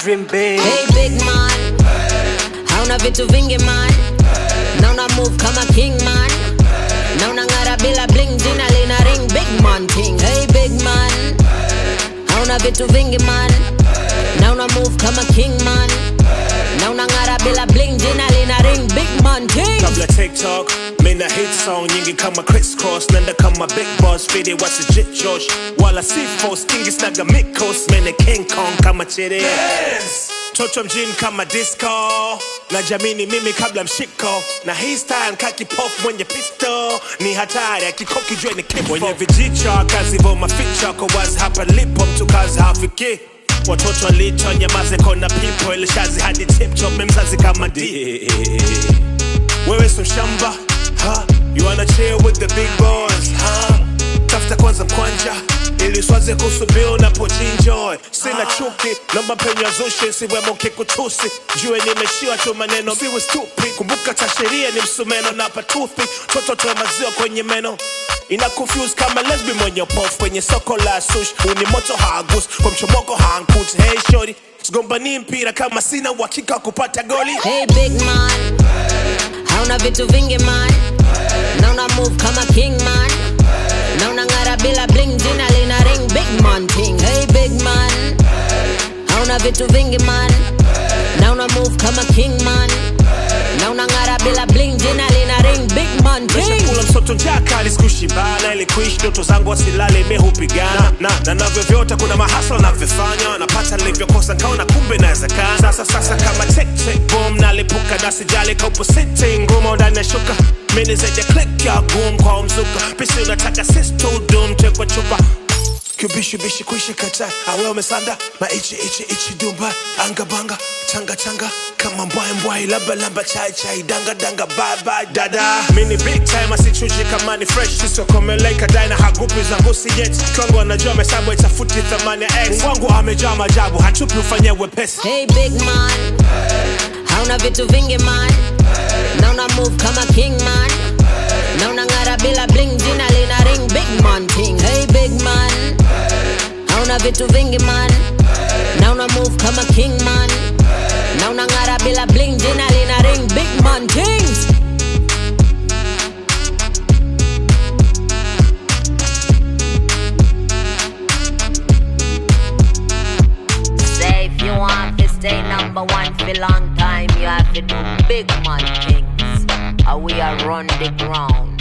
dream big. Hey big man, hauna vitu vingi man, na una move kama king man, na unang'ara bila bling, jina lina ring, big man thing. Hey big man, hauna vitu vingi man, na una move kama king man, na unang'ara bila bling, jina lina ring, big man thing. Kabla TikTok, mina hit song nyingi kama crisscross, nenda kama big boss, video what's a Josh, wala C4, stingi snaga mikos, mene King Kong kama chere. Yes! Toto mjini kama disco, na jamini mimi kabla mshiko, na hii style kaki pop mwenye pisto, ni hatari akikoki jwe ni kifo. Mwenye vijicho kazi vo maficho, kwa wazi hapa lipo mtu kazi hafiki. Watoto lito nyamaze kona people, ilishazi hadi tiptop memzazi kama D. Wewe so shamba, ha? You wanna chill with the big boys, ha? Tafuta kwanza mkwanja, ili swaze kusubio na pojinjoy. Sina chuki, nomba penye zushi, siwemo kikutusi. Jue nimeshiwa tu maneno, siwe stupid. Kumbuka tasheria ni msumeno na patuthi. Toto toa maziwa kwenye meno, ina confuse kama lesbi mwenye pofu kwenye soko la sushi. Uni moto hagus, kwa mchomoko hankuti. Hey shorty, sigombani mpira kama sina uhakika kupata goli. Hey big man, hauna vitu vingi man, na una move kama king man, na unang'ara bila bling, jina lina ring, big man thing. Hey big man, hauna vitu vingi man, na una move kama king man, na unang'ara bila bling, jina lina ring, big man thing. Kula msoto njaka lisikushibana, ili kuishi ndoto zangu wasilale mehupigana. Na navyo vyote kuna mahasla na vifanya, napata nilivyokosa nkaona kumbe nawezekana. Sasa kama tick boom, nalipuka na sijali kaupo sitting ngumo ndani ya shuka. Mini zaidi click ya boom kwa mzuka, pisi unataka sis to doom, tekwa chupa Kubishi kuishi kata, awe umesanda maichi dumba, anga banga, changa kama mbwai, lamba chai, danga bye dada. Mini big time asichuji kama ni fresh, siso komeleka daina hagupi zangu siyeti. Kwangu anajua mesabu itafuti thamani ya X, wangu amejaa majabu, hachupi ufanye wepesi. Hey big man, hauna vitu vingi man, na una move kama king man, na unang'ara bila bling, jina lina ring, big man thing. Hey big man, hauna vitu vingi man, na una move kama king man, na unang'ara bila bling, jina lina ring, big man things. Say if you want to stay number one for long time, you have to do big man things, or we are run the ground.